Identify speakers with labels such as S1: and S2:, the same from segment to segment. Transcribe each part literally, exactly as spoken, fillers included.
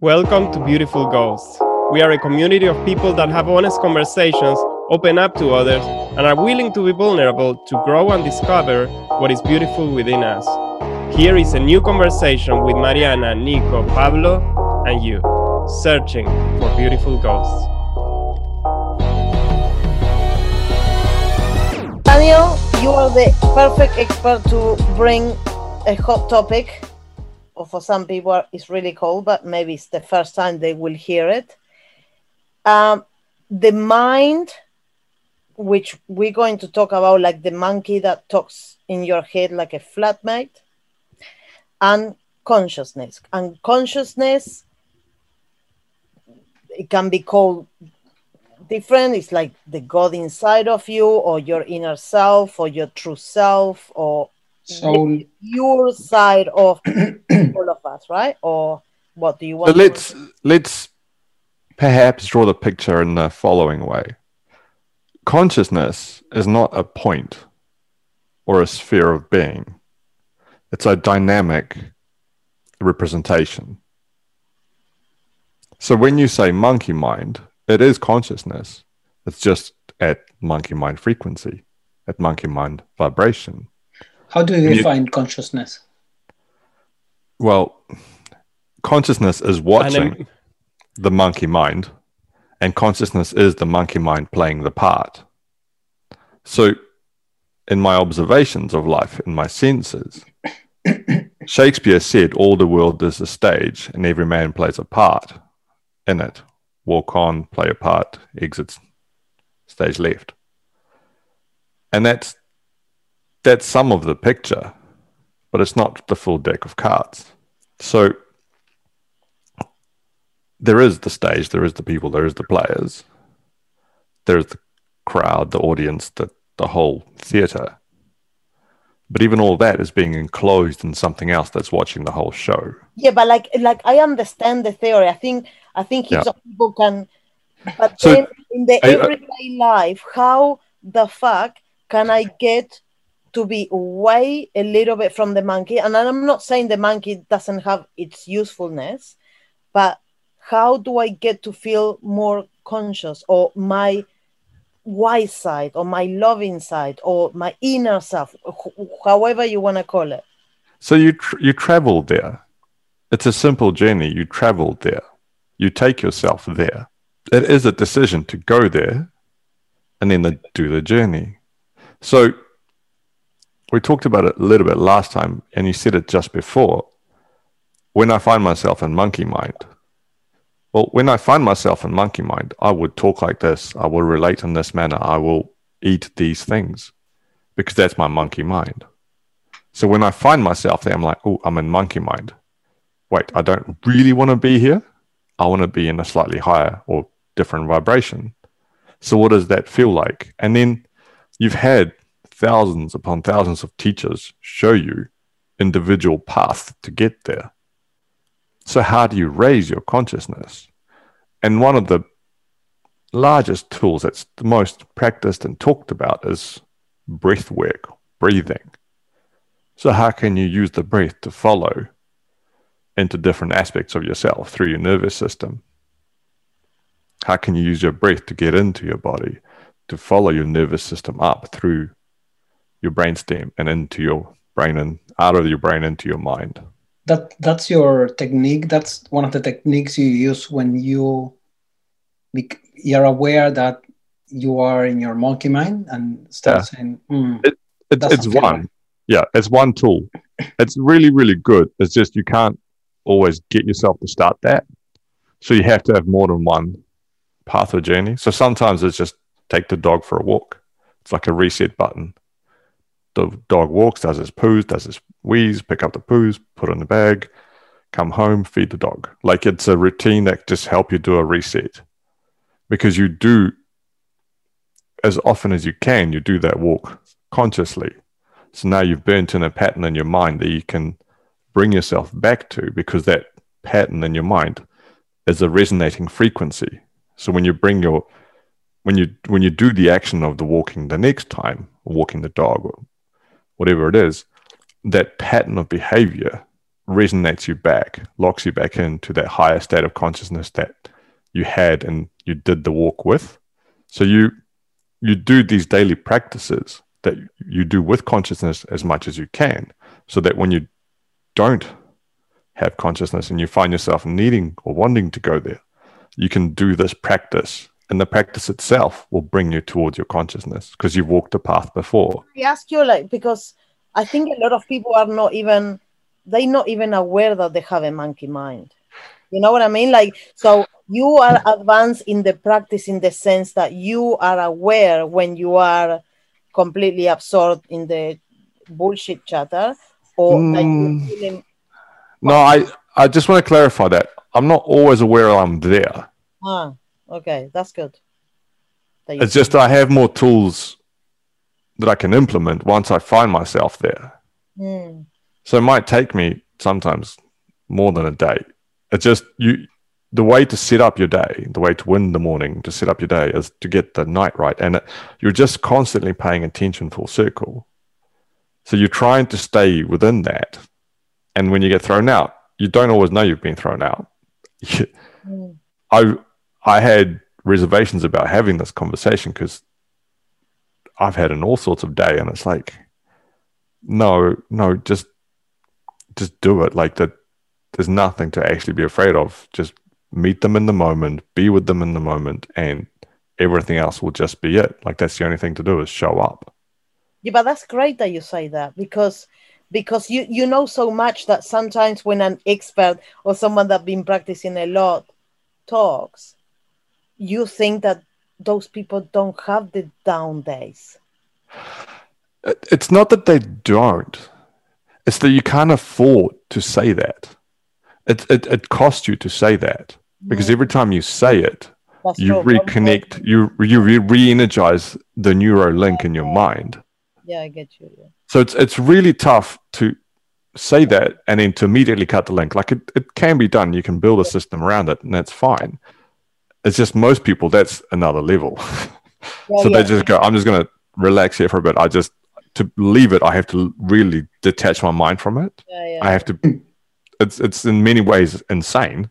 S1: Welcome to Beautiful Ghosts. We are a community of people that have honest conversations, open up to others, and are willing to be vulnerable to grow and discover what is beautiful within us. Here is a new conversation with Mariana, Nico, Pablo, and you, searching for beautiful ghosts.
S2: Daniel, you are the perfect expert to bring a hot topic. Or for some people it's really cold, but maybe it's the first time they will hear it. Um, the mind, which we're going to talk about, like the monkey that talks in your head like a flatmate, and consciousness. And consciousness, it can be called different. It's like the God inside of you, or your inner self, or your true self, or
S3: soul,
S2: your side of all of us, right? Or what do you want?
S4: So let's to let's perhaps draw the picture in the following way. Consciousness is not a point or a sphere of being. It's a dynamic representation. So when you say monkey mind, it is consciousness. It's just at monkey mind frequency, at monkey mind vibration.
S3: How do you define consciousness?
S4: Well, consciousness is watching the monkey mind, and consciousness is the monkey mind playing the part. So, in my observations of life, in my senses, Shakespeare said, all the world is a stage, and every man plays a part in it. Walk on, play a part, exit stage left. And that's That's some of the picture, but it's not the full deck of cards. So there is the stage, there is the people, there is the players, there's the crowd, the audience, the, the whole theatre. But even all that is being enclosed in something else that's watching the whole show.
S2: Yeah, but like like I understand the theory. I think I think
S4: Yeah.
S2: some people can, but
S4: So,
S2: then in the
S4: I- I-
S2: everyday life, how the fuck can I get to be away a little bit from the monkey? And I'm not saying the monkey doesn't have its usefulness, but how do I get to feel more conscious, or my wise side, or my loving side, or my inner self, wh- however you want to call it?
S4: So you tr- you travel there. It's a simple journey. You travel there. You take yourself there. It is a decision to go there and then the, do the journey. So we talked about it a little bit last time, and you said it just before. When I find myself in monkey mind, well, when I find myself in monkey mind, I would talk like this. I will relate in this manner. I will eat these things because that's my monkey mind. So when I find myself there, I'm like, oh, I'm in monkey mind. Wait, I don't really want to be here. I want to be in a slightly higher or different vibration. So what does that feel like? And then you've had thousands upon thousands of teachers show you individual paths to get there. So how do you raise your consciousness? And one of the largest tools that's the most practiced and talked about is breath work, breathing. So how can you use the breath to follow into different aspects of yourself through your nervous system? How can you use your breath to get into your body, to follow your nervous system up through your brainstem and into your brain and out of your brain into your mind?
S3: That that's your technique. That's one of the techniques you use when you bec- you're aware that you are in your monkey mind and start
S4: Yeah.
S3: saying, mm,
S4: It, it,
S3: doesn't
S4: it's
S3: feel
S4: one.
S3: right.
S4: Yeah, it's one tool. It's really, really good. It's just you can't always get yourself to start that. So you have to have more than one path or journey. So sometimes it's just take the dog for a walk. It's like a reset button. The dog walks, does his poos, does his wheeze, pick up the poos, put it in the bag, come home, feed the dog. Like it's a routine that just help you do a reset. Because you do, as often as you can, you do that walk consciously. So now you've burnt in a pattern in your mind that you can bring yourself back to, because that pattern in your mind is a resonating frequency. So when you bring your, when you when you do the action of the walking the next time, or walking the dog, or whatever it is, that pattern of behavior resonates you back, locks you back into that higher state of consciousness that you had and you did the walk with. So you you do these daily practices that you do with consciousness as much as you can, so that when you don't have consciousness and you find yourself needing or wanting to go there, you can do this practice, and the practice itself will bring you towards your consciousness because you've walked the path before.
S2: I ask you, like, because I think a lot of people are not even, they're not even aware that they have a monkey mind. You know what I mean? Like, so you are advanced in the practice in the sense that you are aware when you are completely absorbed in the bullshit chatter, or
S4: Mm.
S2: that you're feeling.
S4: No, I, I just want to clarify that. I'm not always aware I'm there.
S2: Ah, okay, that's good. That you-
S4: It's just I have more tools that I can implement once I find myself there.
S2: Hmm.
S4: So it might take me sometimes more than a day. It's just you. The way to set up your day, the way to win the morning, to set up your day, is to get the night right. And it, you're just constantly paying attention full circle. So you're trying to stay within that. And when you get thrown out, you don't always know you've been thrown out.
S2: Hmm.
S4: I I had reservations about having this conversation because I've had an all sorts of day, and it's like, no, no, just just do it. Like that, there's nothing to actually be afraid of. Just meet them in the moment, be with them in the moment, and everything else will just be it. Like that's the only thing to do is show up.
S2: Yeah, but that's great that you say that, because because you you know so much that sometimes when an expert or someone that's been practicing a lot talks, you think that those people don't have the down days.
S4: It- It's not that they don't. It's that you can't afford to say that. It it, it costs you to say that because every time you say it,
S2: That's
S4: you
S2: true.
S4: reconnect, you you re- re-energize the neuro link in your mind.
S2: Yeah, I get you. Yeah.
S4: So it's it's really tough to say that and then to immediately cut the link. Like it, it can be done. You can build a system around it, and that's fine. It's just most people, that's another level.
S2: Yeah,
S4: So they
S2: yeah.
S4: just go, I'm just going to relax here for a bit. I just, to leave it, I have to really detach my mind from it.
S2: Yeah, yeah.
S4: I have to, it's it's in many ways insane.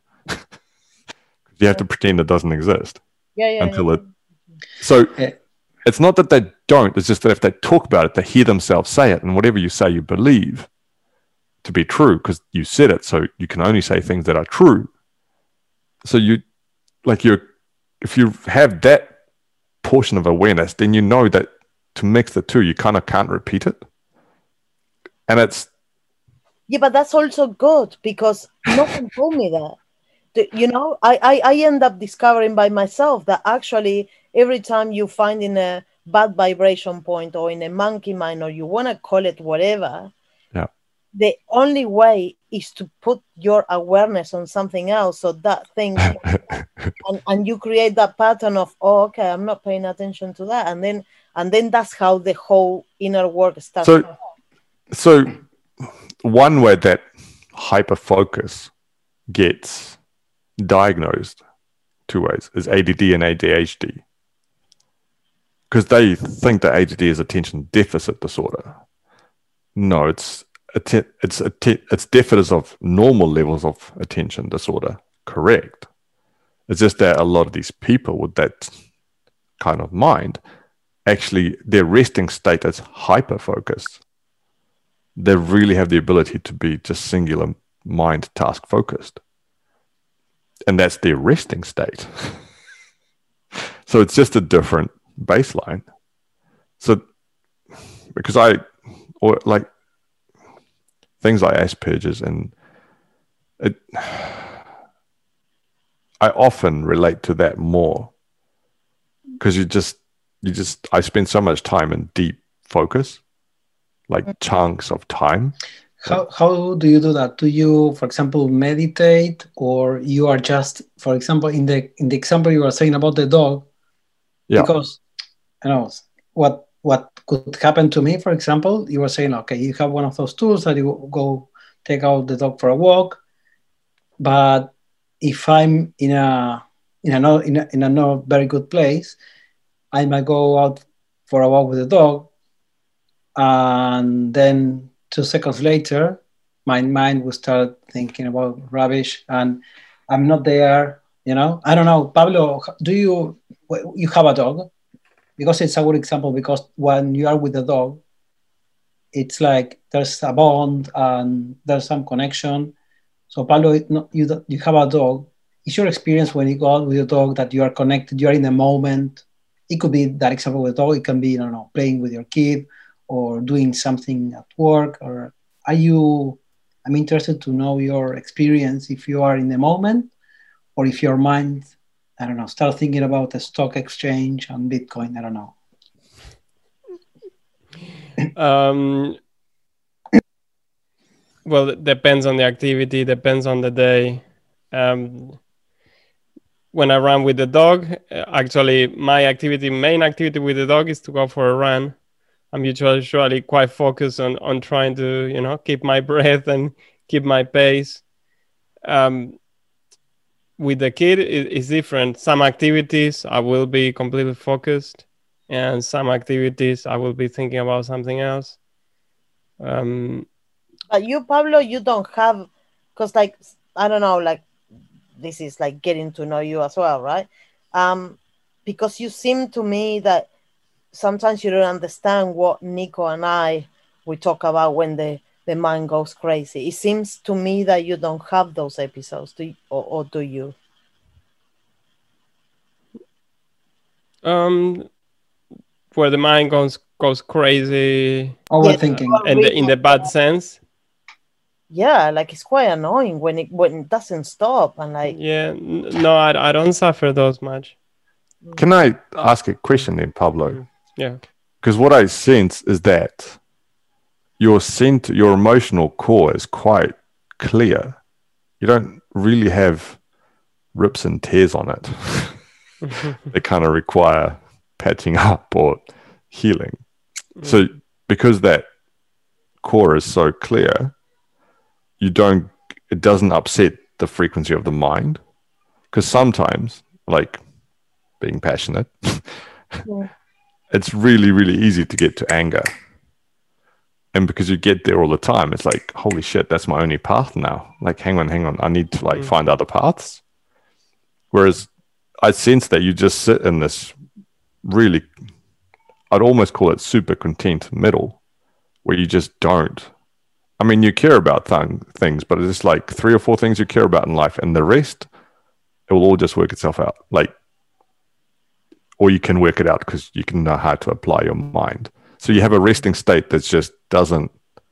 S4: You have to pretend it doesn't exist
S2: yeah, yeah,
S4: until
S2: yeah.
S4: it. So
S3: Yeah.
S4: it's not that they don't, it's just that if they talk about it, they hear themselves say it, and whatever you say, you believe to be true because you said it. So you can only say things that are true. So you, like you're, if you have that portion of awareness, then you know that to mix the two, you kind of can't repeat it. And it's,
S2: Yeah, but that's also good because no one told me that. The- You know, I, I, I end up discovering by myself that actually every time you find in a bad vibration point or in a monkey mind, or you want to call it whatever,
S4: yeah,
S2: the only way is to put your awareness on something else. So that thing, and, and you create that pattern of, oh, okay, I'm not paying attention to that. And then, and then that's how the whole inner work starts.
S4: So, so one way that hyper focus gets diagnosed two ways is A D D and A D H D, because they think that A D D is attention deficit disorder. No, it's atten- it's atten- it's deficits of normal levels of attention disorder. Correct. It's just that a lot of these people with that kind of mind, actually, their resting state is hyper focused. They really have the ability to be just singular mind task focused. And that's their resting state. So it's just a different baseline. So because I, or like things like Asperger's, and it, I often relate to that more because you just, you just, I spend so much time in deep focus, like chunks of time.
S3: How, how do you do that? Do you, for example, meditate, or you are just, for example, in the in the example you were saying about the dog?
S4: Yeah.
S3: Because you know what what could happen to me, for example, you were saying, okay, you have one of those tools that you go take out the dog for a walk, but if I'm in a in a not in a, in a not very good place, I might go out for a walk with the dog, and then two seconds later, my mind will start thinking about rubbish, and I'm not there. You know, I don't know, Pablo. Do you you have a dog? Because it's a good example. Because when you are with the dog, it's like there's a bond and there's some connection. So Pablo, you you have a dog. Is your experience when you go out with your dog that you are connected? You are in the moment. It could be that example with a dog. It can be, I don't know, playing with your kid or doing something at work. Or are you? I'm interested to know your experience if you are in the moment, or if your mind, I don't know, start thinking about the stock exchange and Bitcoin. I don't know.
S1: um, well, it depends on the activity, depends on the day. Um, when I run with the dog, actually my activity, main activity with the dog is to go for a run. I'm usually, usually quite focused on, on trying to, you know, keep my breath and keep my pace. Um, with the kid, it, it's different. Some activities I will be completely focused, and some activities I will be thinking about something else. Um,
S2: but you, Pablo, you don't have, because like, I don't know, like, this is like getting to know you as well, right? Um, because you seem to me that sometimes you don't understand what Nico and I we talk about when the the mind goes crazy. It seems to me that you don't have those episodes, do you, or, or do you?
S1: Um, where the mind goes goes crazy,
S3: overthinking,
S1: uh, and in the bad sense.
S2: Yeah, like it's quite annoying when it when it doesn't stop, and like
S1: yeah, no, I I don't suffer those much.
S4: Can I ask a question then, Pablo?
S1: Mm. Yeah.
S4: Because what I sense is that your center, your emotional core is quite clear. You don't really have rips and tears on it. They kind of require patching up or healing. Mm. So because that core is so clear, you don't, it doesn't upset the frequency of the mind. Because sometimes, like being passionate, yeah. It's really, really easy to get to anger. And because you get there all the time, it's like, holy shit, that's my only path now. Like, hang on, hang on. I need to like mm. find other paths. Whereas I sense that you just sit in this really, I'd almost call it super content middle, where you just don't. I mean, you care about th- things, but it's just like three or four things you care about in life, and the rest, it will all just work itself out. Like, or you can work it out because you can know how to apply your mind. So you have a resting state that just doesn't.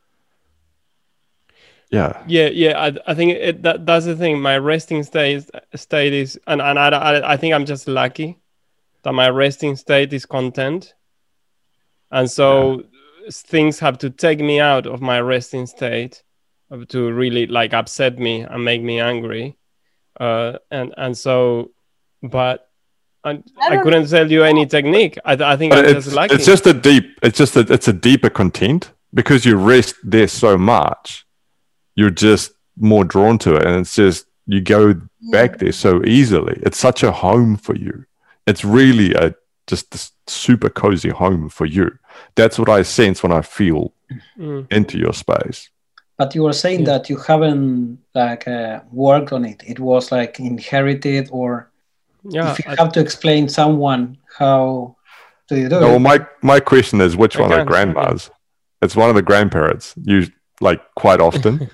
S4: Yeah.
S1: Yeah, yeah. I, I think it, that that's the thing. My resting state state is, and and I, I I think I'm just lucky that my resting state is content, and so yeah. things have to take me out of my resting state to really like upset me and make me angry, uh, and and so, but. I, I, I couldn't tell you any technique. I, I think
S4: but
S1: I'm
S4: it's,
S1: just lucky.
S4: It's just a deep. It's just a, it's a deeper content because you rest there so much. You're just more drawn to it, and it's just you go back there so easily. It's such a home for you. It's really a just a super cozy home for you. That's what I sense when I feel mm. into your space.
S3: But you were saying yeah. that you haven't like uh, worked on it. It was like inherited or. Yeah, if you I, have to explain someone how do you do
S4: no,
S3: it?
S4: Well, my my question is which I one of the grandmas? It's one of the grandparents. You like quite often.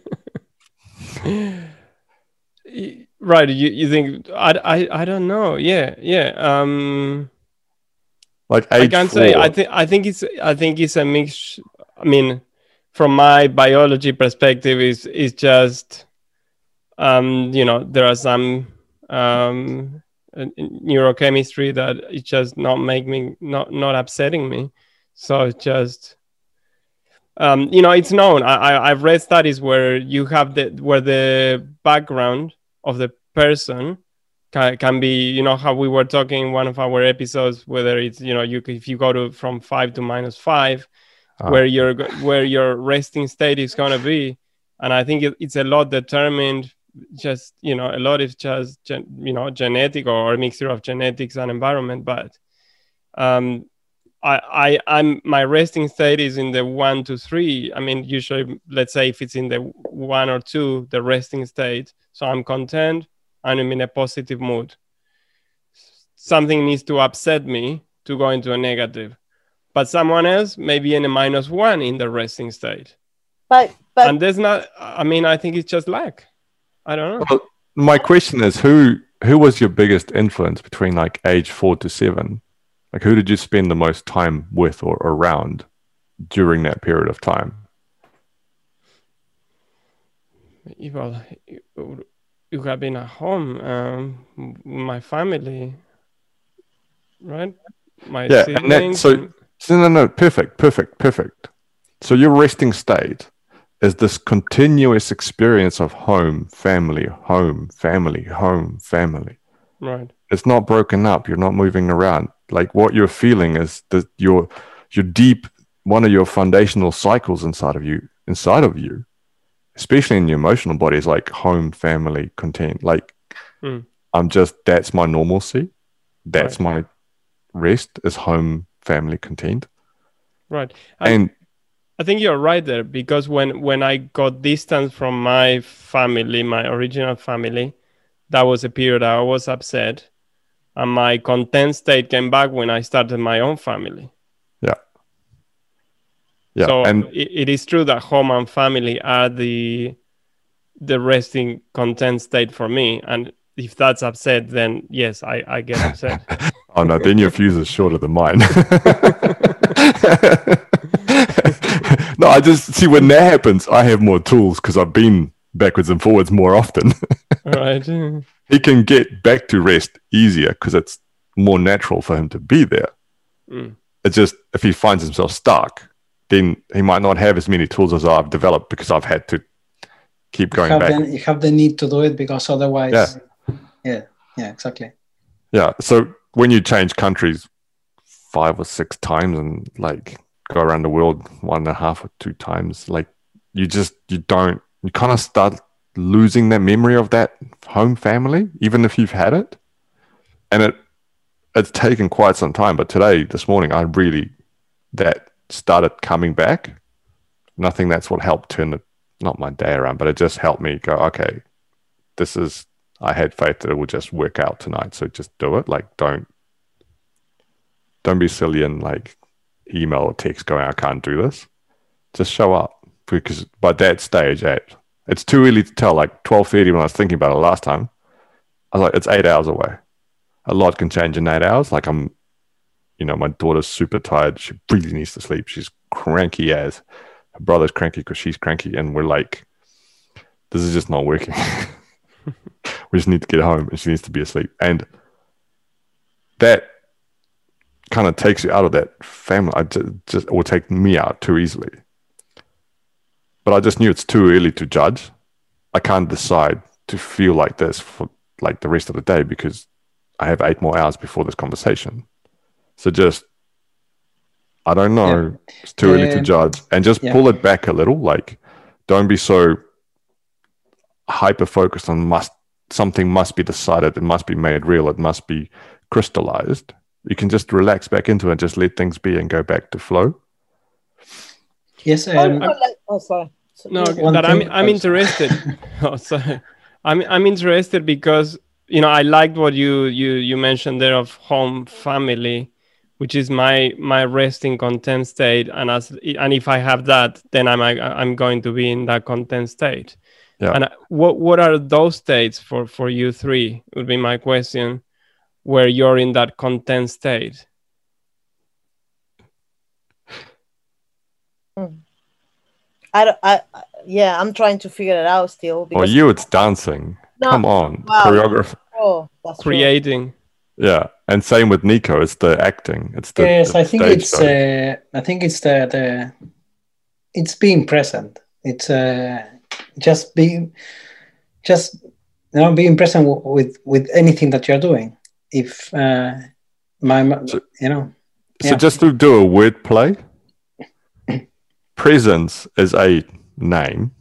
S1: Right. You you think I, I I don't know. Yeah, yeah. Um
S4: like age I
S1: can't
S4: four.
S1: say. I think I think it's I think it's a mix. I mean, from my biology perspective, is is just um, you know, there are some um neurochemistry that it just not make me not not upsetting me, so it's just um you know it's known. I, I I've read studies where you have the where the background of the person can, can be, you know, how we were talking in one of our episodes, whether it's, you know, you if you go to from five to minus five, oh. where your where your resting state is going to be. And I think it, it's a lot determined. Just, you know, a lot is just gen, you know genetic or a mixture of genetics and environment, but um I, I, I'm my resting state is in the one to three. I mean, usually, let's say if it's in the one or two, the resting state. So I'm content and I'm in a positive mood. Something needs to upset me to go into a negative, but someone else may be in a minus one in the resting state.
S2: But but
S1: and there's not. I mean, I think it's just lack. I don't know.
S4: Well, my question is, who who was your biggest influence between like age four to seven? Like, who did you spend the most time with or around during that period of time?
S1: Well, you have been at home, um, my family, right? My
S4: Yeah, and that,
S1: siblings.
S4: so,
S1: and-
S4: so no, no, perfect, perfect, perfect. So your resting state is this continuous experience of home, family, home, family, home, family.
S1: right.
S4: It's not broken up. You're not moving around. Like, what you're feeling is that your your deep, one of your foundational cycles inside of you, inside of you, especially in your emotional body, is like home, family, content. Like,
S1: Mm.
S4: I'm just, that's my normalcy. That's
S1: Right.
S4: my rest, is home, family, content.
S1: Right. And
S4: And
S1: I think you're right there, because when, when I got distance from my family, my original family, that was a period I was upset. And my content state came back when I started my own family.
S4: yeah. Yeah.
S1: So
S4: and
S1: it, it is true that home and family are the the resting content state for me. And if that's upset, then yes, I, I get upset.
S4: oh no, then your fuse is shorter than mine. No, I just see when that happens, I have more tools because I've been backwards and forwards more often.
S1: Right.
S4: He can get back to rest easier because it's more natural for him to be there.
S1: Mm.
S4: It's just if he finds himself stuck, then he might not have as many tools as I've developed because I've had to keep going
S3: you have
S4: back.
S3: The, you have the need to do it because otherwise,
S4: Yeah.
S3: yeah, yeah, exactly.
S4: Yeah. So when you change countries five or six times and like go around the world one and a half or two times, like you just, you don't, you kind of start losing that memory of that home family, even if you've had it. And it, it's taken quite some time. But today, this morning, I really, that started coming back. And I think that's what helped turn the, not my day around, but it just helped me go, okay, this is, I had faith that it would just work out tonight. So just do it. Like, don't, don't be silly and like email or text going, I can't do this. Just show up. Because by that stage, at, it's too early to tell. Like twelve thirty when I was thinking about it last time, I was like, it's eight hours away. A lot can change in eight hours. Like I'm, you know, my daughter's super tired. She really needs to sleep. She's cranky as. Her brother's cranky because she's cranky. And we're like, this is just not working. We just need to get home and she needs to be asleep. And that kind of takes you out of that family. I just, just it will take me out too easily. But I just knew it's too early to judge. I can't decide to feel like this for like the rest of the day because I have eight more hours before this conversation. So just, I don't know.
S3: Yeah.
S4: It's too early to
S3: Um,
S4: judge. And just
S3: yeah.
S4: pull it back a little. Like, don't be so hyper focused on must, something must be decided. It must be made real. It must be crystallized. You can just relax back into it and just let things be and go back to flow.
S3: Yes,
S2: Oh,
S3: um,
S2: no, like- oh, sorry. So-
S1: No,
S3: One
S1: that I'm
S3: thing-
S1: I'm interested. Oh, sorry. I'm I'm interested because you know I liked what you you you mentioned there of home family, which is my my resting content state, and as and if I have that, then I'm I'm going to be in that content state.
S4: Yeah.
S1: And what what are those states for for you three? Would be my question, where you're in that content state.
S2: I, don't- I, I- yeah, I'm trying to figure it out still.
S4: For
S2: Because,
S4: you, it's dancing.
S2: No,
S4: Come on.
S2: wow.
S4: Choreography.
S2: oh, that's true.
S1: Creating.
S4: Yeah. And same with Nico. It's the acting. It's the,
S3: yes,
S4: the
S3: I think
S4: stage
S3: it's.
S4: show.
S3: Uh, I think it's the, the it's being present. It's uh, just being, just you know, being present w- with with anything that you're doing. If uh, my, my-
S4: So-
S3: you know,
S4: So
S3: yeah.
S4: just to do a word play, presence is a name.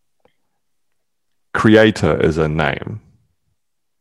S4: Creator is a name.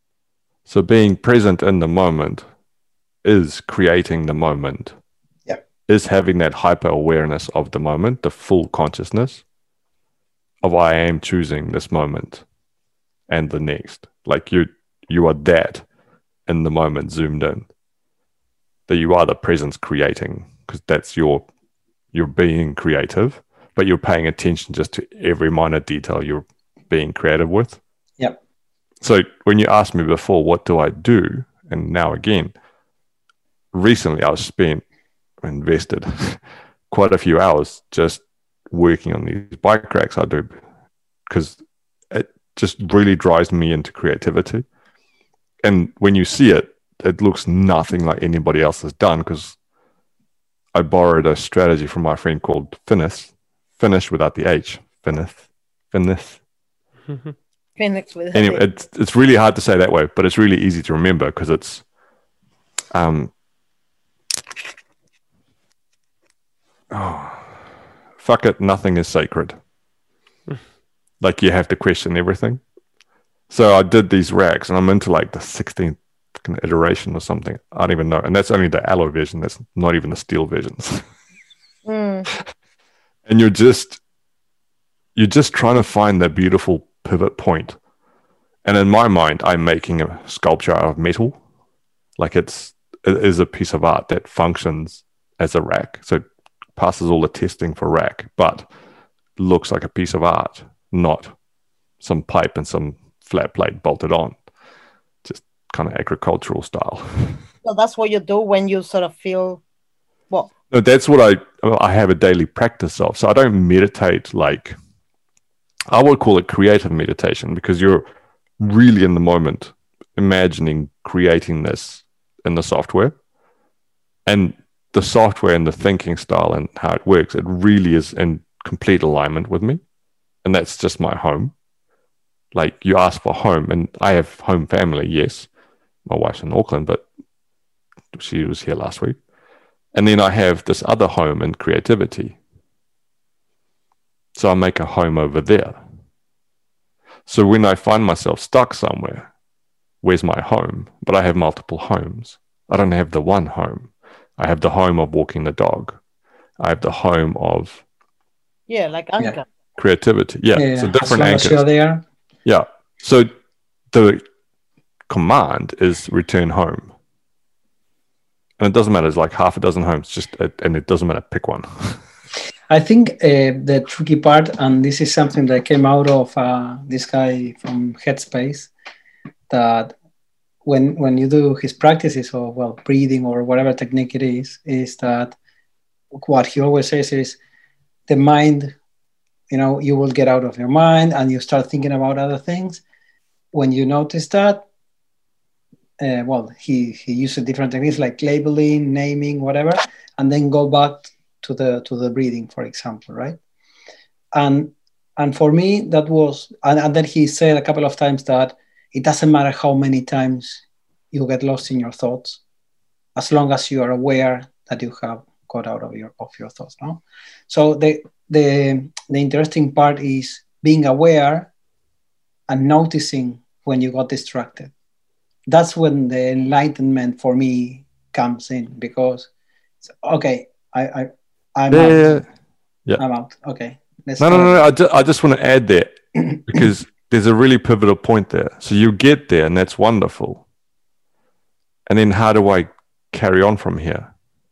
S4: So being present in the moment is creating the moment.
S3: Yeah.
S4: is having that hyper awareness of the moment, the full consciousness of I am choosing this moment and the next. Like you, you are that in the moment, zoomed in. That you are the presence creating, because that's your, you're being creative, but you're paying attention just to every minor detail you're being creative with.
S3: Yep.
S4: So when you asked me before, what do I do? And now again, recently I was spent, invested quite a few hours just working on these bike racks I do, because it just really drives me into creativity. And when you see it, it looks nothing like anybody else has done, because I borrowed a strategy from my friend called Finis, finish without the H, Finis, Finis.
S2: Phoenix with
S4: Anyway, it's it's really hard to say that way, but it's really easy to remember because it's um oh fuck it, nothing is sacred. Like you have to question everything. So I did these racks, and I'm into like the sixteenth iteration or something. I don't even know, and that's only the alloy version. That's not even the steel versions.
S2: Mm.
S4: And you're just you're just trying to find that beautiful pivot point. And in my mind, I'm making a sculpture out of metal. Like it's it is a piece of art that functions as a rack. So it passes all the testing for rack, but looks like a piece of art, not some pipe and some flat plate bolted on. Just kind of agricultural style.
S2: So that's what you do when you sort of feel what?
S4: No, that's what I I have a daily practice of. So I don't meditate like, I would call it creative meditation, because you're really in the moment, imagining creating this in the software. And the software and the thinking style and how it works, it really is in complete alignment with me. And that's just my home. Like you ask for home, and I have home family, yes. My wife's in Auckland, but she was here last week. And then I have this other home in creativity. So I make a home over there. So when I find myself stuck somewhere, where's my home? But I have multiple homes. I don't have the one home. I have the home of walking the dog. I have the home of
S2: Yeah, like anchor.
S3: Yeah.
S4: creativity. Yeah,
S3: Yeah,
S4: so
S3: as
S4: different
S3: long as
S4: anchors.
S3: you're there.
S4: Yeah. So the command is return home. And it doesn't matter. It's like half a dozen homes, just and it doesn't matter. Pick one.
S3: I think uh, the tricky part, and this is something that came out of uh, this guy from Headspace, that when when you do his practices of, well, breathing or whatever technique it is, is that what he always says is the mind, you know, you will get out of your mind and you start thinking about other things. When you notice that, uh, well, he, he uses different techniques like labeling, naming, whatever, and then go back to the to the breathing, for example, right? And and for me, that was, and, and then he said a couple of times that it doesn't matter how many times you get lost in your thoughts, as long as you are aware that you have got out of your of your thoughts. No, so the the the interesting part is being aware and noticing when you got distracted. That's when the enlightenment for me comes in, because okay, I, I I'm
S4: Yeah,
S3: out.
S4: yeah, yeah.
S3: I'm out. Okay. Let's
S4: No, no,
S3: go.
S4: no, no. I, ju- I just want to add that because there's a really pivotal point there. So you get there, and that's wonderful. And then how do I carry on from here?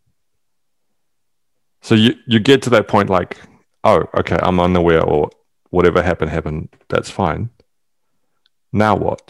S4: So you, you get to that point like, oh, okay, I'm unaware, or whatever happened, happened. That's fine. Now what?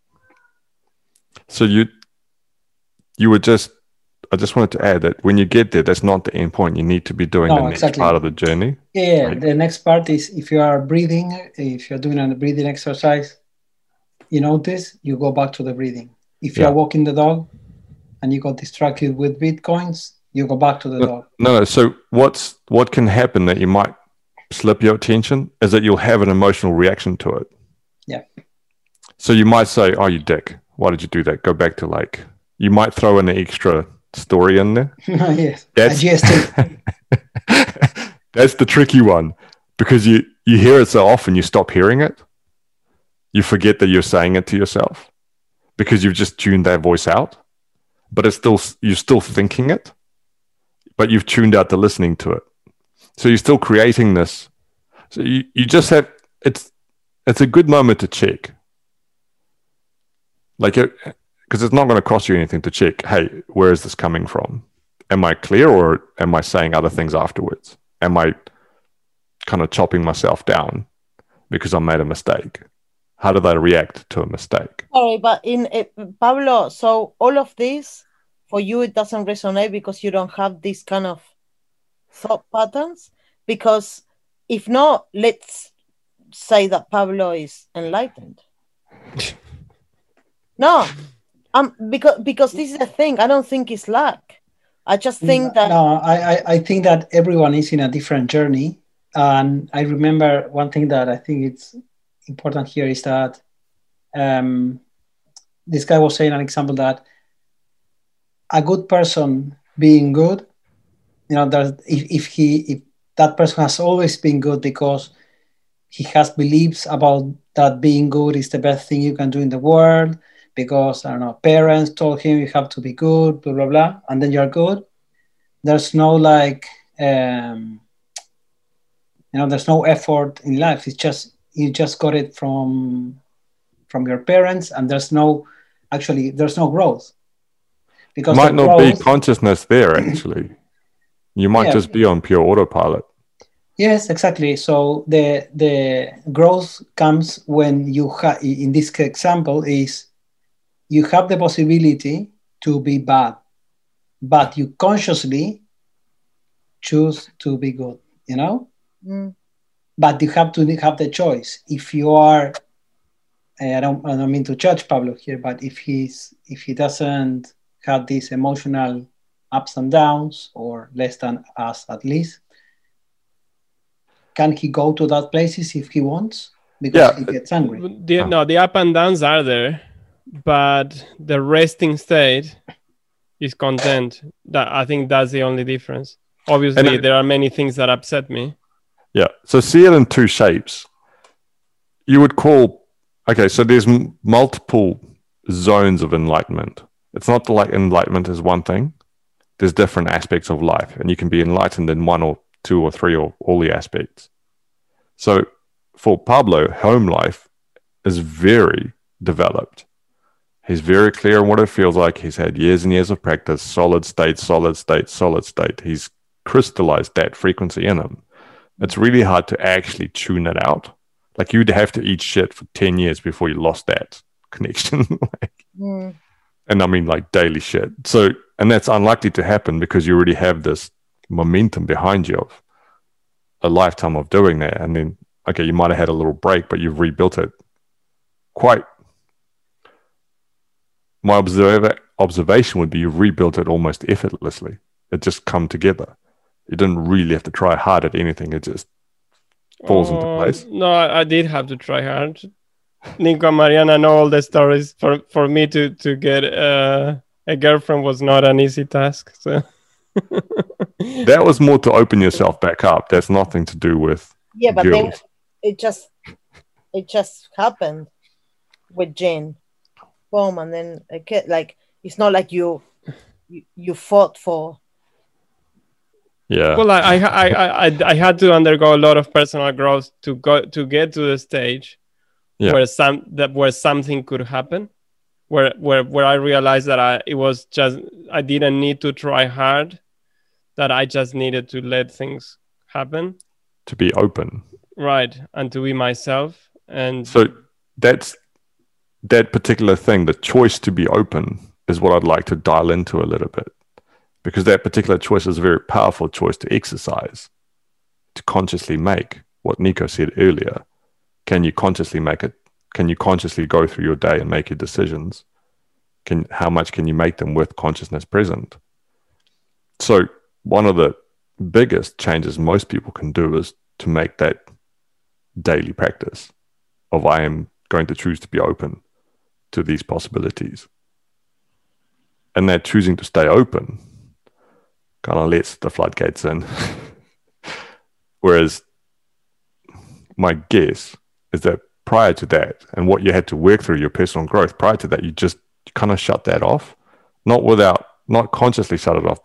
S4: So you you were just, I just wanted to add that when you get there, that's not the end point. You need to be doing
S3: No,
S4: the next
S3: exactly.
S4: part of the journey.
S3: Yeah,
S4: Right.
S3: the next part is if you are breathing, if you're doing a breathing exercise, you notice, you go back to the breathing. If you're
S4: Yeah.
S3: walking the dog and you got distracted with Bitcoins, you go back to the
S4: No,
S3: dog.
S4: no, no. So what's what can happen that you might slip your attention is that you'll have an emotional reaction to it.
S3: Yeah.
S4: So you might say, "Oh, you dick! Why did you do that?" Go back to like, you might throw in an extra story in there.
S3: Yes,
S4: That's
S3: a G S T.
S4: that's the tricky one, because you you hear it so often, you stop hearing it. You forget that you're saying it to yourself because you've just tuned that voice out, but it's still you're still thinking it, but you've tuned out the listening to it. So you're still creating this. So you, you just have, it's, it's a good moment to check. Like, because it's not going to cost you anything to check, hey, where is this coming from? Am I clear, or am I saying other things afterwards? Am I kind of chopping myself down because I made a mistake? How did I react to a mistake?
S2: Sorry, but in uh, Pablo, so all of this, for you, it doesn't resonate because you don't have this kind of thought patterns? Because if not, let's say that Pablo is enlightened. No, um, because because this is the thing. I don't think it's lack. I just think that
S3: no, I, I I think that everyone is in a different journey, and I remember one thing that I think it's important here is that um, this guy was saying an example that a good person being good, you know, that if, if he if that person has always been good because he has beliefs about that being good is the best thing you can do in the world, because I don't know, parents told him you have to be good, blah blah blah, and then you're good. There's no like um, you know, there's no effort in life. It's just you just got it from from your parents, and there's no actually there's no growth. Because
S4: might not
S3: growth,
S4: be consciousness there, actually. You might
S3: yeah,
S4: just be on pure autopilot.
S3: Yes, exactly. So the the growth comes when you have, in this example, is you have the possibility to be bad, but you consciously choose to be good, you know?
S2: Mm.
S3: But you have to have the choice. If you are, I don't, I don't mean to judge Pablo here, but if he's if he doesn't have these emotional ups and downs, or less than us at least, can he go to that places if he wants? Because
S4: Yeah.
S3: he gets angry.
S1: The, no, the up and downs are there, but the resting state is content. That I think that's the only difference. Obviously,
S4: And it-
S1: there are many things that upset me.
S4: Yeah. So see it in two shapes. You would call, okay, so there's m- multiple zones of enlightenment. It's not like enlightenment is one thing. There's different aspects of life, and you can be enlightened in one or two or three or all the aspects. So for Pablo, home life is very developed. He's very clear on what it feels like. He's had years and years of practice, solid state, solid state, solid state. He's crystallized that frequency in him. It's really hard to actually tune it out. Like, you'd have to eat shit for ten years before you lost that connection. like,
S2: Mm.
S4: and I mean like daily shit. So, and that's unlikely to happen because you already have this momentum behind you of a lifetime of doing that. And then, okay, you might have had a little break, but you've rebuilt it quite. My observa- observation would be you've rebuilt it almost effortlessly. It just come together. You didn't really have to try hard at anything. It just falls into
S1: Oh,
S4: place.
S1: No, I, I did have to try hard. Nico and Mariana know all the stories. For for me to to get uh, a girlfriend was not an easy task. So
S4: That was more to open yourself back up. That's nothing to do with
S2: Yeah, but then
S4: guilt.
S2: it just it just happened with Jane. Boom, and then a kid. Like, it's not like you you, you fought for.
S4: Yeah.
S1: well, I I, I I I had to undergo a lot of personal growth to go to get to the stage
S4: Yeah.
S1: where some that where something could happen, where where where I realized that I it was just I didn't need to try hard, that I just needed to let things happen,
S4: To be open.
S1: right, and to be myself. And
S4: So that's that particular thing, the choice to be open, is what I'd like to dial into a little bit, because that particular choice is a very powerful choice to exercise, to consciously make. What Nico said earlier, can you consciously make it? Can you consciously go through your day and make your decisions? Can how much can you make them with consciousness present? So one of the biggest changes most people can do is to make that daily practice of I am going to choose to be open to these possibilities. And that choosing to stay open kind of lets the floodgates in. Whereas my guess is that prior to that, and what you had to work through your personal growth, prior to that, you just kind of shut that off, not without, not consciously shut it off, but just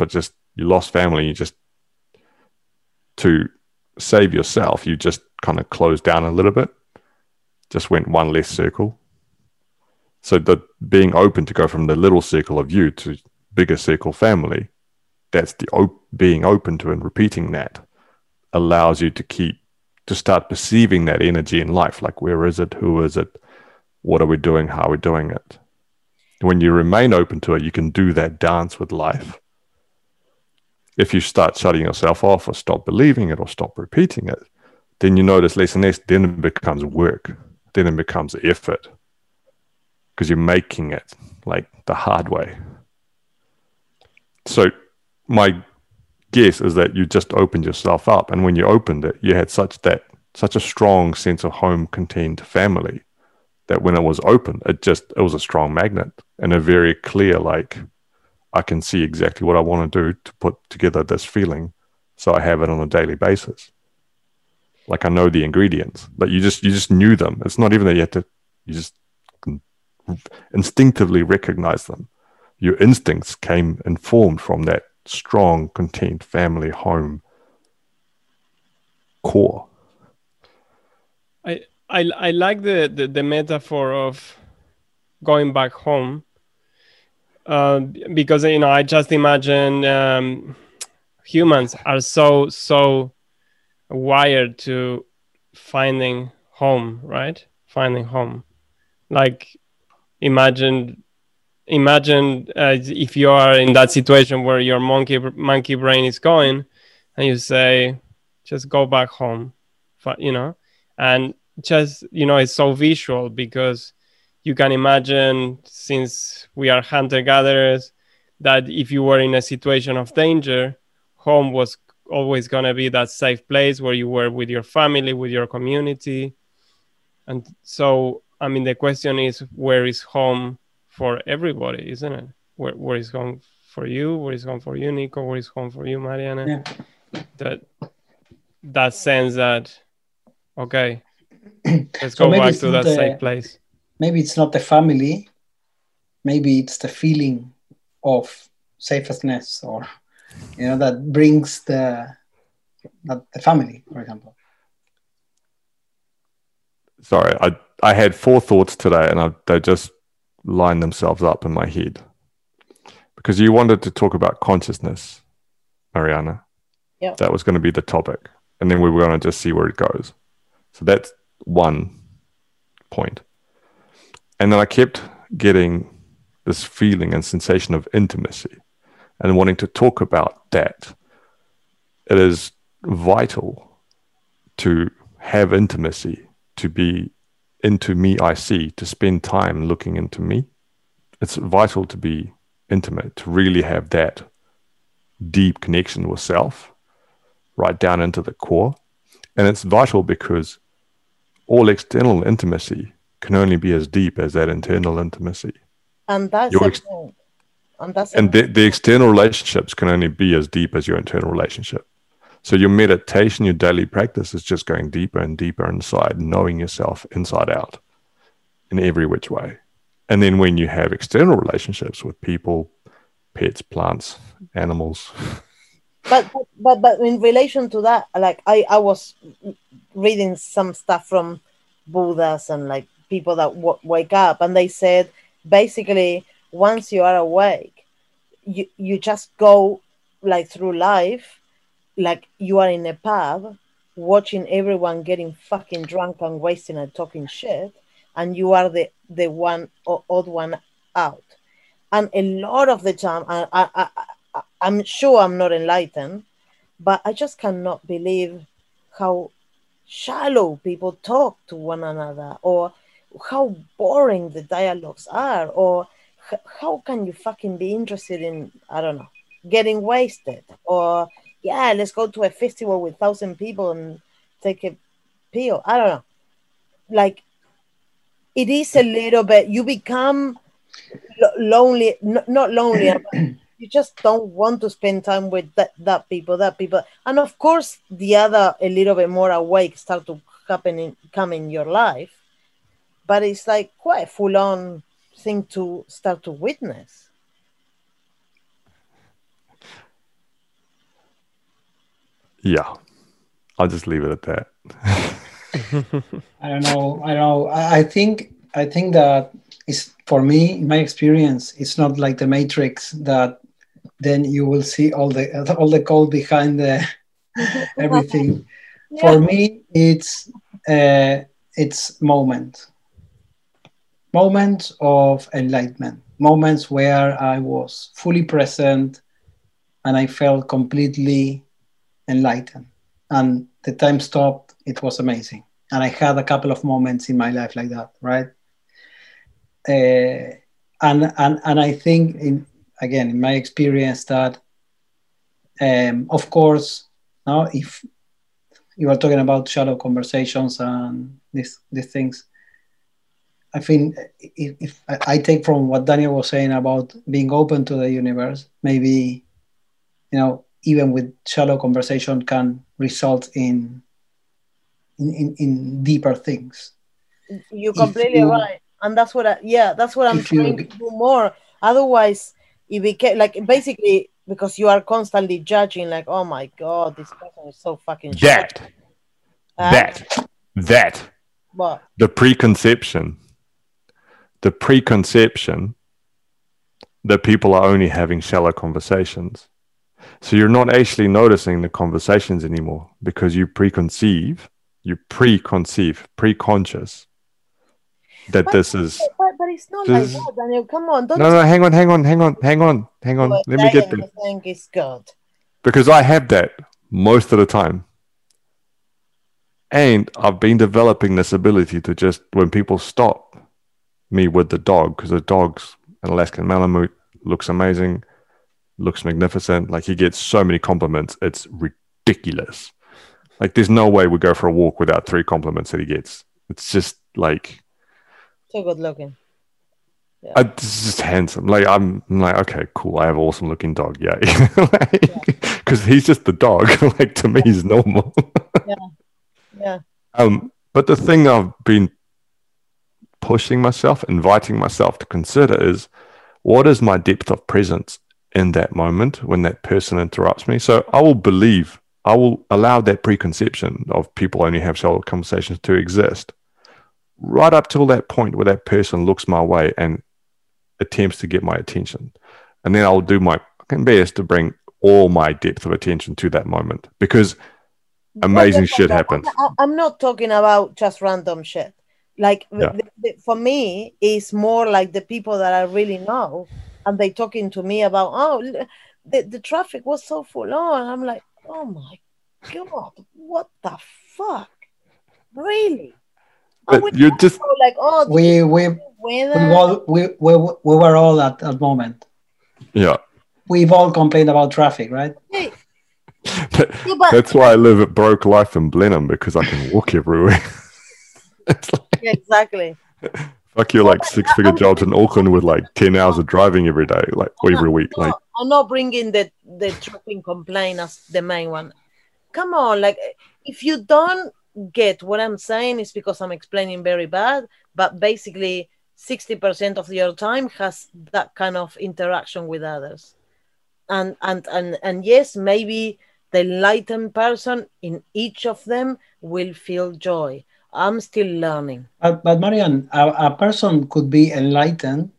S4: You lost family. You just, to save yourself, you just kind of closed down a little bit, just went one less circle. So the being open to go from the little circle of you to bigger circle family, that's the op- being open to and repeating that allows you to keep, to start perceiving that energy in life. Like, where is it? Who is it? What are we doing? How are we doing it? When you remain open to it, you can do that dance with life. If you start shutting yourself off or stop believing it or stop repeating it, then you notice less and less, then it becomes work. Then it becomes effort. Because you're making it like the hard way. So my guess is that you just opened yourself up, and when you opened it, you had such that such a strong sense of home contained family that when it was open, it just it was a strong magnet and a very clear, like, I can see exactly what I want to do to put together this feeling, so I have it on a daily basis. Like, I know the ingredients, but you just you just knew them. It's not even that you had to. You just instinctively recognize them. Your instincts came informed from that strong, contained family home core.
S1: I I, I like the, the, the metaphor of going back home, uh, because, you know, I just imagine um, humans are so so wired to finding home, right? Finding home, like. Imagine, imagine uh, if you are in that situation where your monkey monkey brain is going, and you say, "Just go back home," you know, and just, you know, it's so visual because you can imagine, since we are hunter gatherers, that if you were in a situation of danger, home was always gonna be that safe place where you were with your family, with your community, and so. I mean, the question is, where is home for everybody, isn't it? Where where is home for you? Where is home for you, Nico? Where is home for you, Mariana?
S3: Yeah.
S1: That that sense that, okay, let's
S3: So
S1: go
S3: maybe
S1: back
S3: it's
S1: to
S3: not
S1: that
S3: the-
S1: safe place.
S3: Maybe it's not the family. Maybe it's the feeling of safeness, or, you know, that brings the that the family, for example.
S4: Sorry, I I had four thoughts today, and I, they just lined themselves up in my head. Because you wanted to talk about consciousness, Mariana.
S2: Yeah.
S4: That was going to be the topic. And then we were going to just see where it goes. So that's one point. And then I kept getting this feeling and sensation of intimacy and wanting to talk about that. It is vital to have intimacy, to be into me, I see, to spend time looking into me. It's vital to be intimate, to really have that deep connection with self, right down into the core. And it's vital because all external intimacy can only be as deep as that internal intimacy.
S2: And that's
S4: Your
S2: the
S4: ex-
S2: point. And that's
S4: And the, the external relationships can only be as deep as your internal relationship. So your meditation, your daily practice is just going deeper and deeper inside, knowing yourself inside out in every which way. And then when you have external relationships with people, pets, plants, animals.
S2: but but but in relation to that, like I I was reading some stuff from Buddhas and like people that w- wake up, and they said basically once you are awake, you you just go like through life like you are in a pub watching everyone getting fucking drunk and wasting and talking shit, and you are the the one o- odd one out. And a lot of the time, I, I, I, I- I'm sure I'm not enlightened, but I just cannot believe how shallow people talk to one another, or how boring the dialogues are, or h- how can you fucking be interested in, I don't know, getting wasted, or yeah, let's go to a festival with thousand people and take a pill. I don't know. Like, it is a little bit, you become lo- lonely, n- not lonely, but you just don't want to spend time with that, that people, that people. And of course, the other, a little bit more awake, start to happen in, come in your life. But it's like quite a full on thing to start to witness.
S4: Yeah, I'll just leave it at that.
S3: I don't know. I don't know. I, I think I think that it's for me, in my experience, it's not like the Matrix that then you will see all the all the code behind the everything.
S2: Yeah.
S3: For me, it's uh, it's moment, moments of enlightenment, moments where I was fully present and I felt completely enlightened. And the time stopped. It was amazing. And I had a couple of moments in my life like that, right? Uh, and and and I think, in again, in my experience, that um, of course, now if you are talking about shallow conversations and these these things, I think if, if I take from what Daniel was saying about being open to the universe, maybe, you know, even with shallow conversation can result in in, in, in deeper things.
S2: You're
S3: If
S2: completely
S3: you-
S2: right, and that's what I, yeah, that's what I'm
S3: If you-
S2: trying to do more. Otherwise, it became like basically because you are constantly judging, like, oh my god, this person is so fucking shit.
S4: That,
S2: Huh?
S4: that, that,
S2: But
S4: the preconception, the preconception that people are only having shallow conversations. So you're not actually noticing the conversations anymore because you preconceive, you preconceive, pre-conscious that
S2: But-
S4: this is.
S2: but, but it's not
S4: This-
S2: like that, Daniel. Come on, don't
S4: No, no, hang on, hang on, hang on, hang on, hang on.
S2: do
S4: Let me get
S2: you
S4: there.
S2: think it's good.
S4: Because I have that most of the time. And I've been developing this ability to just, when people stop me with the dog, because the dog's an Alaskan Malamute, looks amazing, looks magnificent. Like he gets so many compliments. It's ridiculous. Like there's no way we go for a walk without three compliments that he gets. It's just like,
S2: So good looking.
S4: I, it's just handsome. Like I'm, I'm like, okay, cool. I have an awesome looking dog. Yeah. Because he's just the dog. Like to me, he's normal.
S2: Yeah.
S4: Um, but the thing I've been pushing myself, inviting myself to consider is what is my depth of presence in that moment when that person interrupts me? So I will believe, I will allow that preconception of people only have shallow conversations to exist right up till that point where that person looks my way and attempts to get my attention. And then I'll do my fucking best to bring all my depth of attention to that moment because amazing shit happens.
S2: I, I'm not talking about just random shit. Like
S4: Yeah.
S2: the, the, for me, it's more like the people that I really know, and they talking to me about, oh, l- the, the traffic was so full on. I'm like, oh my god, what the fuck, really?
S4: But
S2: we
S4: you're
S2: don't
S4: just-
S2: know, like, oh, this
S3: we
S2: is
S3: we
S2: the
S3: we
S2: weather.
S3: all we, we, we were all at that moment.
S4: Yeah.
S3: We've all complained about traffic, right?
S2: Hey,
S4: That-
S2: yeah, but-
S4: That's why I live at Broke Life in Blenheim because I can walk everywhere. It's like,
S2: yeah, exactly.
S4: fuck your like six figure jobs in Auckland with like ten hours of driving every day, like or every week. Like,
S2: No, I'm not bringing the the traffic complaint as the main one. Come on, like if you don't get what I'm saying, it's because I'm explaining very bad. But basically, sixty percent of your time has that kind of interaction with others, and and and and yes, maybe the enlightened person in each of them will feel joy. I'm still learning.
S3: But, but Marian, a, a person could be enlightened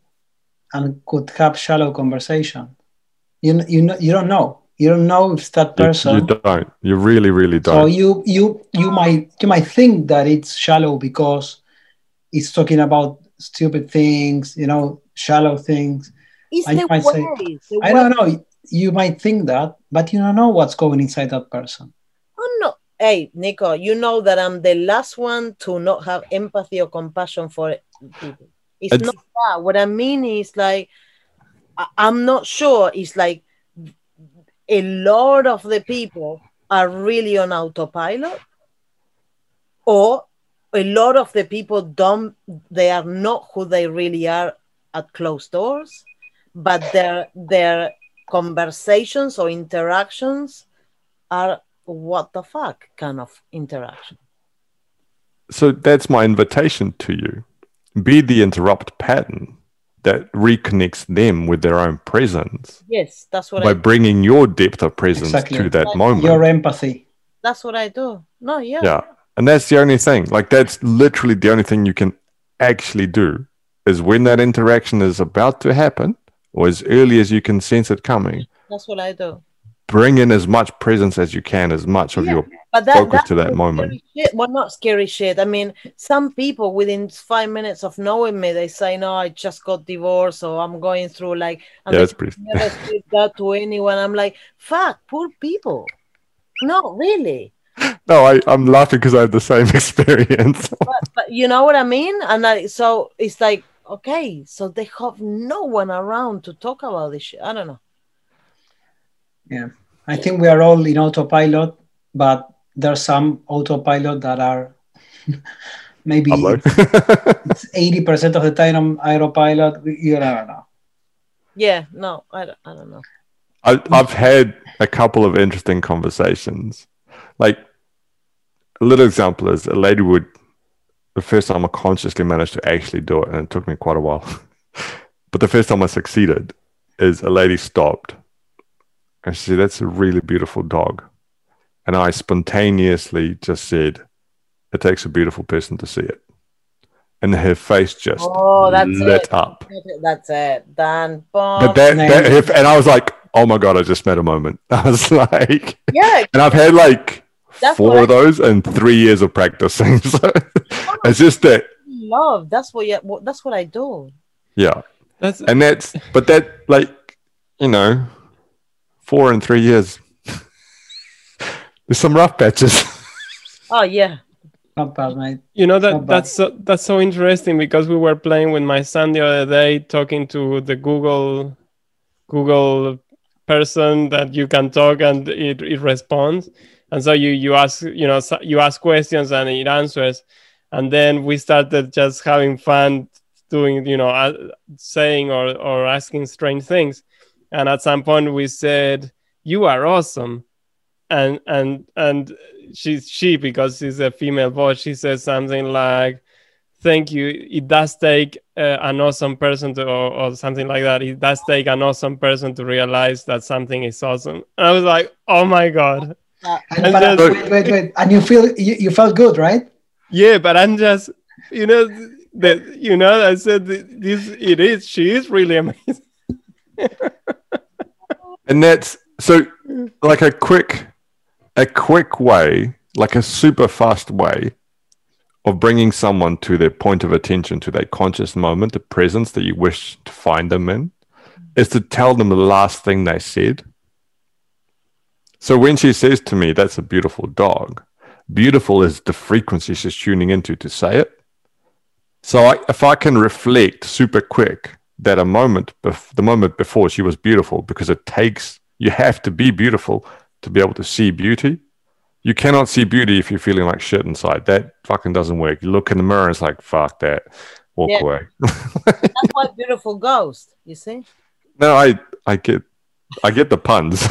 S3: and could have shallow conversation. You kn- you know you don't know. You don't know if that
S4: you,
S3: person.
S4: you don't. You really, really
S3: So
S4: don't.
S3: you you you might you might think that it's shallow because it's talking about stupid things, you know, shallow things.
S2: It's
S3: I
S2: the
S3: might say-
S2: way. the
S3: I
S2: way-
S3: don't know. You might think that, but you don't know what's going inside that person.
S2: I'm not. Hey, Nico, you know that I'm the last one to not have empathy or compassion for people. It's,
S4: It's-
S2: not that. What I mean is like, I- I'm not sure. It's like a lot of the people are really on autopilot, or a lot of the people don't. They are not who they really are at closed doors, but their their conversations or interactions are what the fuck kind of interaction.
S4: So that's my invitation to you. Be the interrupt pattern that reconnects them with their own presence
S2: Yes, that's what
S4: by
S2: I
S4: bringing your depth of presence
S3: Exactly.
S4: to that
S2: Like
S4: moment.
S3: Your empathy.
S2: That's what I do. No, yeah.
S4: Yeah. And that's the only thing. Like, that's literally the only thing you can actually do is when that interaction is about to happen, or as early as you can sense it coming,
S2: That's what I do.
S4: bring in as much presence as you can, as much of
S2: Yeah,
S4: your
S2: But that,
S4: focus
S2: that's
S4: to that
S2: the
S4: moment.
S2: scary shit. Well, not scary shit. I mean, some people within five minutes of knowing me, they say, "No, I just got divorced, or I'm going through like," and
S4: Yeah,
S2: they
S4: that's pretty.
S2: never said that to anyone. I'm like, "Fuck, poor people." No, really.
S4: No, I, I'm laughing because I have the same experience.
S2: But, but you know what I mean? And I, so it's like, okay, so they have no one around to talk about this shit. I don't know.
S3: Yeah, I think we are all in autopilot, but there's some autopilot that are maybe
S4: Pablo.
S3: it's eighty percent of the time on autopilot. You never know.
S2: Yeah, no, I don't, I don't know.
S4: I, I've had a couple of interesting conversations. Like, a little example is a lady would, the first time I consciously managed to actually do it, and it took me quite a while, but the first time I succeeded, is a lady stopped and she said, "That's a really beautiful dog." And I spontaneously just said, "It takes a beautiful person to see it." And her face just
S2: Oh, that's
S4: lit
S2: it.
S4: up.
S2: That's it. Done.
S4: But that, that
S3: Nailed
S4: and I was like, "Oh my God, I just met a moment." I was like,
S2: Yeah.
S4: and I've had like
S2: That's
S4: four
S2: what
S4: of those in three years of practicing. So it's just that,
S2: love. That's what. You, that's what I do.
S4: yeah.
S1: That's
S4: And that's, but that, like, you know, four in three years, there's some rough patches.
S2: Oh yeah.
S3: Not bad, mate.
S1: you know that
S3: Not bad.
S1: that's so, that's so interesting because we were playing with my son the other day, talking to the Google Google person that you can talk and it, it responds. And so you you ask you know so you ask questions and it answers, and then we started just having fun doing you know uh, saying or or asking strange things, and at some point we said, "You are awesome," and and and she's she because she's a female voice, she says something like, "Thank you. It does take uh, an awesome person to, or, or something like that. It does take an awesome person to realize that something is awesome." And I was like, "Oh my God."
S3: And,
S1: And
S3: but, uh,
S1: just-
S3: wait, wait, wait. And you feel you, you felt good, right?
S1: Yeah, but I'm just, you know, that you know, I said this. It is. She is really amazing.
S4: And that's so, like a quick, a quick way, like a super fast way of bringing someone to their point of attention, to their conscious moment, the presence that you wish to find them in, is to tell them the last thing they said. So when she says to me, "That's a beautiful dog," beautiful is the frequency she's tuning into to say it. So I, if I can reflect super quick that a moment, bef- the moment before she was beautiful, because it takes, you have to be beautiful to be able to see beauty. You cannot see beauty if you're feeling like shit inside. That fucking doesn't work. You look in the mirror and it's like, fuck that. Walk
S2: Yeah.
S4: away.
S2: That's why beautiful ghost. You see.
S4: No, I, I get, I get the puns.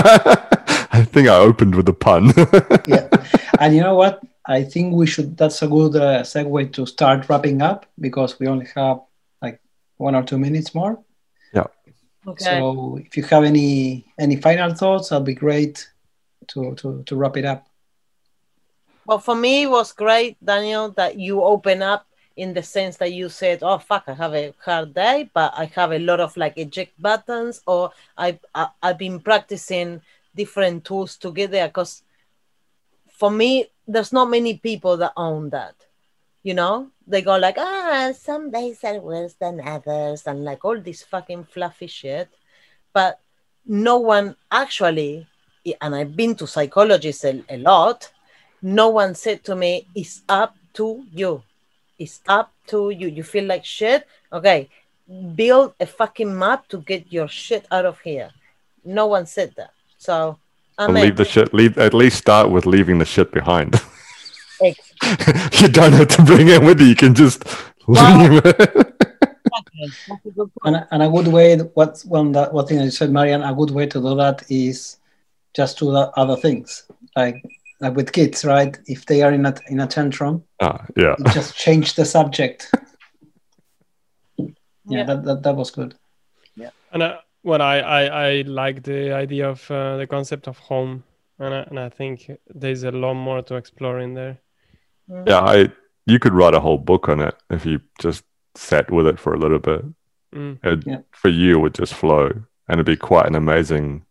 S4: I think I opened with a pun.
S3: Yeah. And you know what? I think we should. That's a good uh, segue to start wrapping up because we only have like one or two minutes more.
S4: Yeah.
S2: Okay.
S3: So if you have any any final thoughts, that'd be great to to to wrap it up.
S2: Well, for me, it was great, Daniel, that you open up in the sense that you said, "Oh fuck, I have a hard day, but I have a lot of like eject buttons," or I, I I've been practicing different tools to get there. Because for me, there's not many people that own that. You know, they go like, "Ah, some days are worse than others," and like all this fucking fluffy shit. But no one actually, and I've been to psychologists a, a lot. No one said to me, "It's up to you. It's up to you. You feel like shit? Okay, build a fucking map to get your shit out of here." No one said that. So, I
S4: Or
S2: mean,
S4: leave the shit, leave, at least start with leaving the shit behind.
S2: ex-
S4: You don't have to bring it with you. You can just
S2: Wow.
S4: leave it.
S2: exactly. That's a good point.
S3: And, and a good way, what one that one thing that you said, Marian, a good way to do that is just do the other things, like like with kids, right? If they are in a in a tantrum,
S4: Ah, yeah.
S3: you just change the subject. Yeah,
S2: Yeah.
S3: That, that that was good.
S1: And uh, what I, I I like the idea of uh, the concept of home. And I, and I think there's a lot more to explore in there.
S4: Yeah, I you could write a whole book on it if you just sat with it for a little bit.
S1: Mm.
S4: It,
S3: Yeah.
S4: For you, it would just flow, and it'd be quite an amazing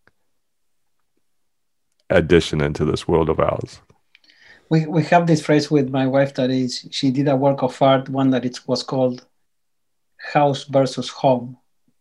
S4: addition into this world of ours.
S3: We we have this phrase with my wife that is she did a work of art, one that it was called house versus home.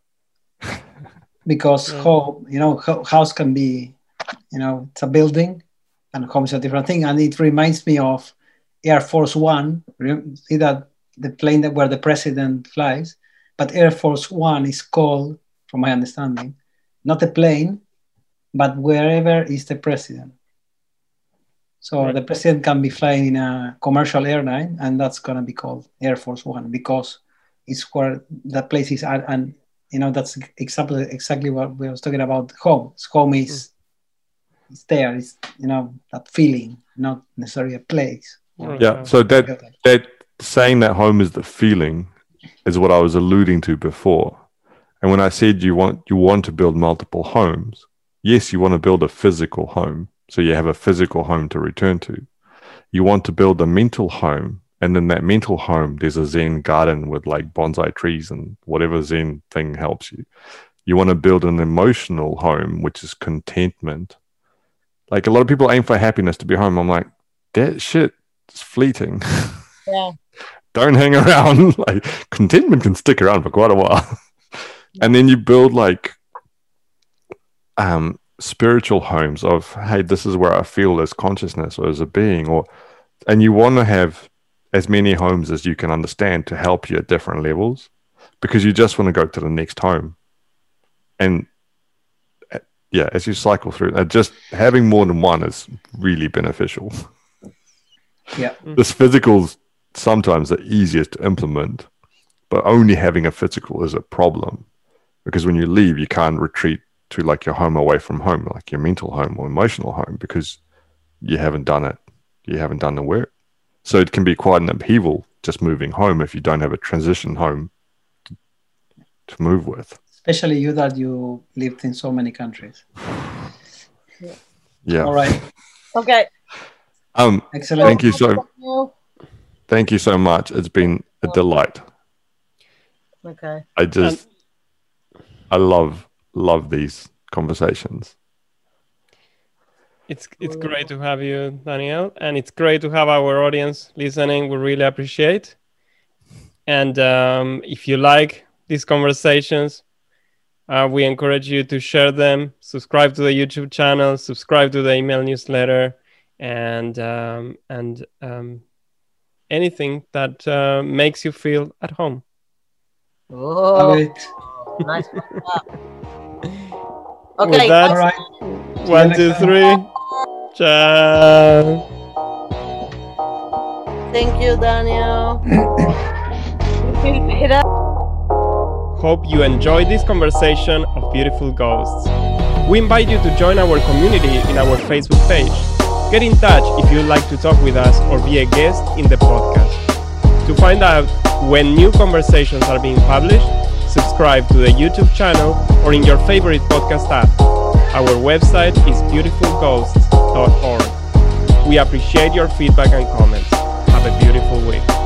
S3: Because
S1: Yeah.
S3: home, you know, ho- house can be, you know, it's a building, and home is a different thing. And it reminds me of Air Force One. Re- See that the plane that where the president flies, but Air Force One is called, from my understanding, not a plane, but wherever is the president. So
S1: Right.
S3: the president can be flying in a commercial airline, and that's gonna be called Air Force One because it's where that place is at, and you know that's exactly exactly what we was talking about. Home, home is it's there. It's you know that feeling, not necessarily a place.
S1: Right.
S4: Yeah. So that that saying that home is the feeling is what I was alluding to before. And when I said you want you want to build multiple homes, yes, you want to build a physical home, so you have a physical home to return to. You want to build a mental home, and in that mental home, there's a Zen garden with like bonsai trees and whatever Zen thing helps you. You want to build an emotional home, which is contentment. Like a lot of people aim for happiness to be home. I'm like, that shit is fleeting.
S2: Yeah.
S4: Don't hang around. Like contentment can stick around for quite a while. And then you build like um spiritual homes of, hey, this is where I feel as consciousness or as a being, or and you want to have as many homes as you can understand to help you at different levels, because you just want to go to the next home. And uh, yeah, as you cycle through, uh, just having more than one is really beneficial.
S3: Yeah.
S4: This physical's sometimes the easiest to implement, but only having a physical is a problem, because when you leave, you can't retreat to like your home away from home, like your mental home or emotional home, because you haven't done it. You haven't done the work. So it can be quite an upheaval just moving home if you don't have a transition home to, to move with.
S3: Especially you that you lived in so many countries.
S4: Yeah.
S3: All right.
S2: Okay.
S4: Um,
S3: Excellent.
S4: Thank you so
S2: You.
S4: thank you so much. It's been a delight.
S2: Okay.
S4: I just I love love these conversations.
S1: It's it's great to have you, Daniel, and it's great to have our audience listening. We really appreciate. And um, if you like these conversations, uh, we encourage you to share them, subscribe to the YouTube channel, subscribe to the email newsletter, and um, and um, anything that uh, makes you feel at home.
S2: Oh,
S3: Love it.
S2: nice.
S1: With
S2: Okay.
S1: that,
S3: All right. you
S1: one,
S3: next
S1: two,
S3: time.
S1: three. Ciao.
S2: Thank you, Daniel. Keep it up.
S1: Hope you enjoyed this conversation of beautiful ghosts. We invite you to join our community in our Facebook page. Get in touch if you'd like to talk with us or be a guest in the podcast. To find out when new conversations are being published, subscribe to the YouTube channel or in your favorite podcast app. Our website is beautiful ghosts dot org. We appreciate your feedback and comments. Have a beautiful week.